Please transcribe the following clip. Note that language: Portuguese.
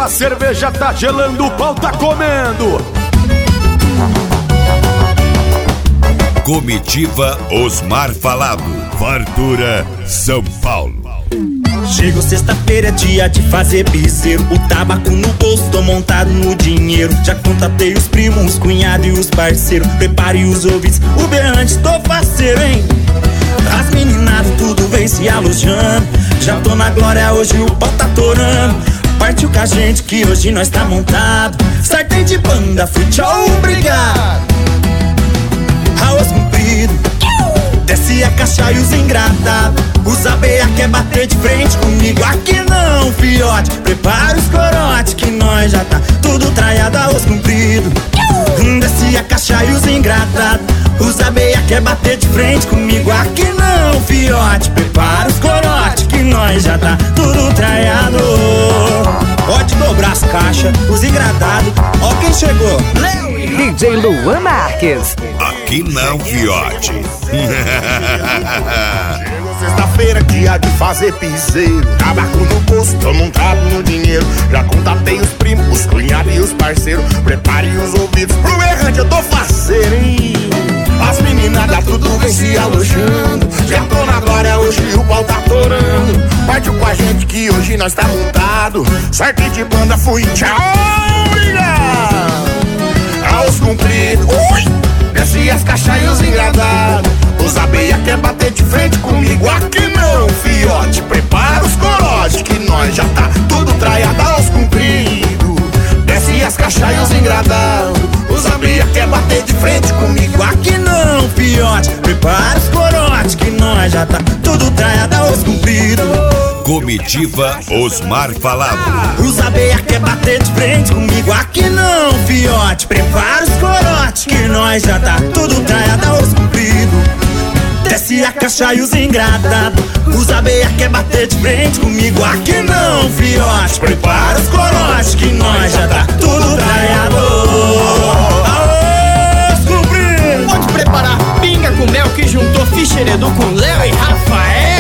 A cerveja tá gelando, o pau tá comendo. Comitiva Osmar Falado, Fartura, São Paulo. Chegou sexta-feira, é dia de fazer piseiro. O tabaco no bolso, tô montado no dinheiro. Já contatei os primos, os cunhados e os parceiros. Prepare os ouvidos, o berrante, tô faceiro, hein? As meninadas tudo vem se alojando. Já tô na glória, hoje o pau tá torando. Partiu com a gente que hoje nós tá montado. Sartei de banda, fui tchau, obrigado. Arroz comprido, desce a caixa e os engradados. Os abeia quer bater de frente comigo. Aqui não, fiote, prepara os corote que nós já tá tudo traiado. Arroz comprido, desce a caixa e os engradados. Os abeia quer bater de frente comigo. Aqui não, fiote, prepara os corote que nós já tá tudo traiado. Pode dobrar as caixas, os engradados. Ó quem chegou, DJ Luan Marques. Aqui não, fiote. Sexta-feira, dia de fazer piseiro. Tabaco no bolso, tô montado no dinheiro. Já contatei os primos, os cunhados e os parceiros. Prepare os ouvidos pro errante, eu tô faceiro, hein? As meninadas tudo vem se alojando. Já tô na glória, hoje o pau tá torando. Partiu com a gente que hoje nós tá montado. Sartei de banda, fui tchau, obrigado. Aos compridos, desce as caixas e os engradados. Os abeia quer bater de frente comigo. Aqui não, fiote, prepara os corote que nós já tá tudo traiado. Aos compridos, desce as caixas e os engradados. Os abeia quer bater de frente comigo. Aqui não, fiote, prepara os corote que nós já tá tudo traiado. Aos compridos. Comitiva Osmar Falado. Os abeia quer bater de frente comigo. Aqui não, fiote, prepara os corote que nós já tá tudo traiado. Aos compridos, desce a caixa e os engradados. Os abeia quer bater de frente comigo. Aqui não, fiote, prepara os corote que nós já tá tudo traiado. Aos compridos. Pode preparar pinga com mel que juntou Ficheredo com Léo e Rafael.